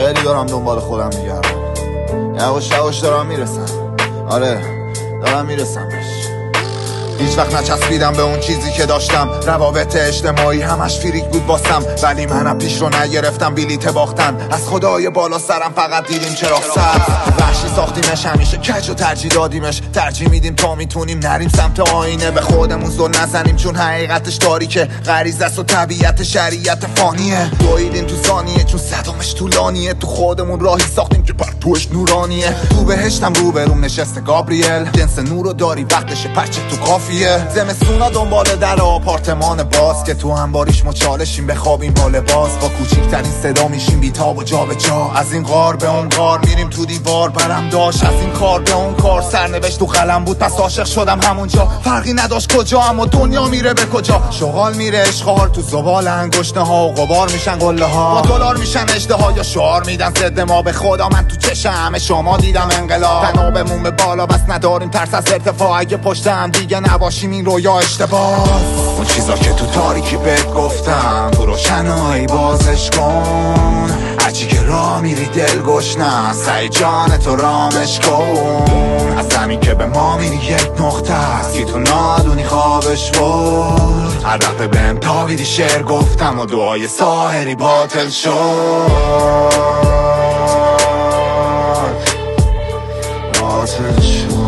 خیلی دارم دنبال خودم میگردم، یواش یواش دارم میرسم. آره دارم میرسم بهش. هیچ وقت نچسبیدم به اون چیزی که داشتم، روابط اجتماعی همش فریک بود واسم، ولی منم پیش رو نگرفتم بلیت باختن. از خدای بالا سرم فقط دیدیم چراغ سبز، وحشی ساختیمش همیشه کج و ترجیح دادیمش. ترجیح میدیم تا میتونیم نریم سمت آینه، به خودمون زل نزنیم چون حقیقتش تاریکه. غریزه است و طبیعت شریعت فانیه، دویدیم تو ثانیه چون صدامش طولانیه. تو خودمون راهی ساختیم که پرتوش نورانیه. تو بهشتم روبروم نشسته گابریل، جنس نورو داری وقتش پرچه تو کافیه. زمستونا دنبال در آپارتمان باز که تو انباریش مچالشیم بخوابیم با لباس. با کوچیکترین صدا میشیم بیتاب و جا به جا، از این غار به اون غار میریم تو دیوار. برم داشت از این کار به اون کار، سرنوشت تو قلم بود پس عاشق شدم همونجا. فرقی نداشت کجا اما دنیا میره به کجا. شغال میره اشغال تو زبال انگشته ها، و غبار میشن قله ها، دلار میشن اجده ها. یا شعار میدن ضد ما، به خدا من تو چشم همه شما دیدم انقلاب. تنابمون به بالا بس نداریم ترس از ارتفاع، اگه پشت هم دیگه نباشیم این رویا اشتباه. اون چیزا که تو تاریکی بهت گفتم، تو روشنایی بازش کن. هرچی که راه میری دل گشنه، سعی جان تو رامش کن. از زمین که به ما میری یک نقطه است که تو نادونی خوابش بود. هر دفعه بهم تابیدی شعر گفتم و دعای ساحری باطل شد. باطل شد.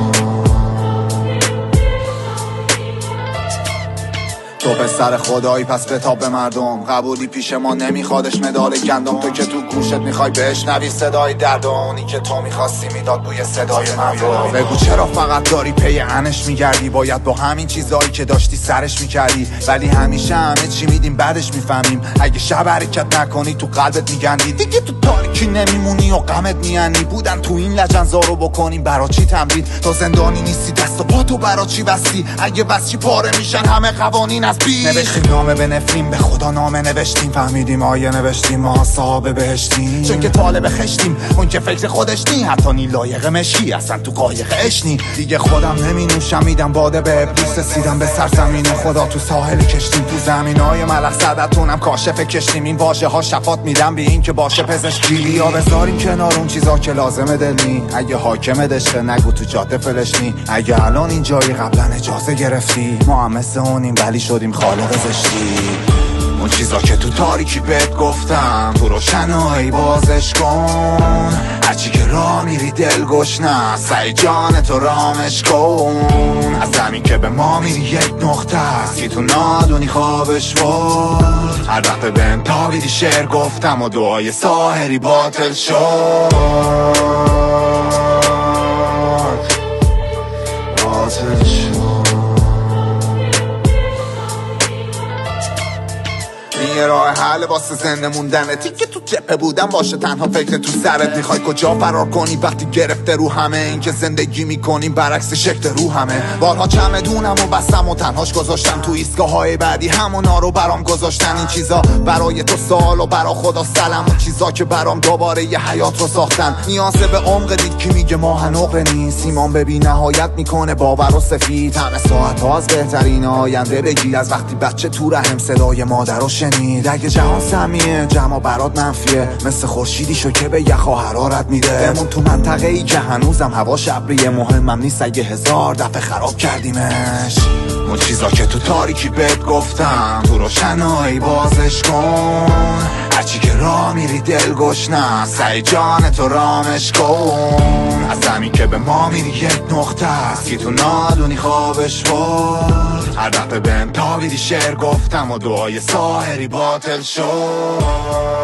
تو پسر خدایی پس بتاب به مردم، قبولی پیش ما نمیخوادش مدال گندم. تو که تو گوشت میخوای بشنوی صدای درد، اونی که تو میخواستی میداد بوی صدای مردم. بگو چرا فقط داری پی انش میگردی، باید با همین چیزایی که داشتی سرش میکردی. ولی همیشه همه چی میدیم بعدش میفهمیم، اگه شب حرکت نکنی تو قلبت میگندی. دیگه تو تاریکی نمیمونی و غمت میانی. بودن تو این لجنزارو بکنیم برا چی تمرین، تو زندانی نیستی دست و پا تو برا چی بستی. اگه بس چی پاره میشن همه قوانین از بی. نوشتیم نامه به نفرین، به خدا نامه نوشتیم. فهمیدیم آیه نوشتیم ما صاحب بهشتیم، چون که طالب خشتیم. اون که فکر خودش نی، حتی نی لایق مشی، اصلا تو قایق اشنی. دیگه خودم نمی نوشم، میدم باده به ابلیس. رسیدم به سرزمین خدا تو ساحل کشتیم. تو زمینای ملخ صدتونم کاشف کشتیم. این واژه ها شفات میدم بی این که باشه پزشکی. یا بذاریم کنار اون چیزا که لازمه دل نی. اگه حاکم دشته نگو تو جاده فلشنی. اگه الان این جایی قبلا اجازه گرفتی، ما هم مثل اونیم ولی شدیم خالق زشتی. اون چیزا که تو تاریکی بهت گفتم، تو روشنایی بازش کن. هرچی که راه میری دل گشنه، سعی جان تو رامش کن. از زمین که به ما میری یک نقطه است که تو نادونی خوابش بود. هر دفعه بهم تابیدی شعر گفتم و دعای ساحری باطل شد. باطل شد. یه راه حل واسه زنده موندنه، که تو جبهه بودم باشه تنها فکر تو سرت. میخوای کجا فرار کنی وقتی گرفته رو همه این که زندگی میکنیم برعکس شکل رو همه. بارها چمدونم و بستم و تنهاش گذاشتم تو ایستگاه های بعدی، همونا رو برام گذاشتن. این چیزا برای تو سوال و برا خدا سلام. اون چیزا که برام دوباره یه حیات رو ساختن. نیازه به عمق دید که میگه ماه نقره نیست. ایمان به بی نهایت میکنه باور و سفید. همه ساعت ها از بهترین آینده بگیر، از وقتی بچه تو رحم صدای مادر رو شنید. اگه جهان سمیه جمع برات منفیه، مثل خورشیدی شو که به یخ و حرارت میده. بمون تو منطقه ای که هنوزم هوا شبریه. مهمم نیست اگه 1000 دفعه خراب کردیمش. اون چیزا که تو تاریکی بهت گفتم، تو روشنایی بازش کن. هرچی که راه میری دل گشنه، سعی جان تو رامش کن. از زمین که به ما میری یک نقطه است که تو نادونی خوابش بود. هر دفعه بهم تابیدی شعر گفتم و دعای ساحری باطل شد.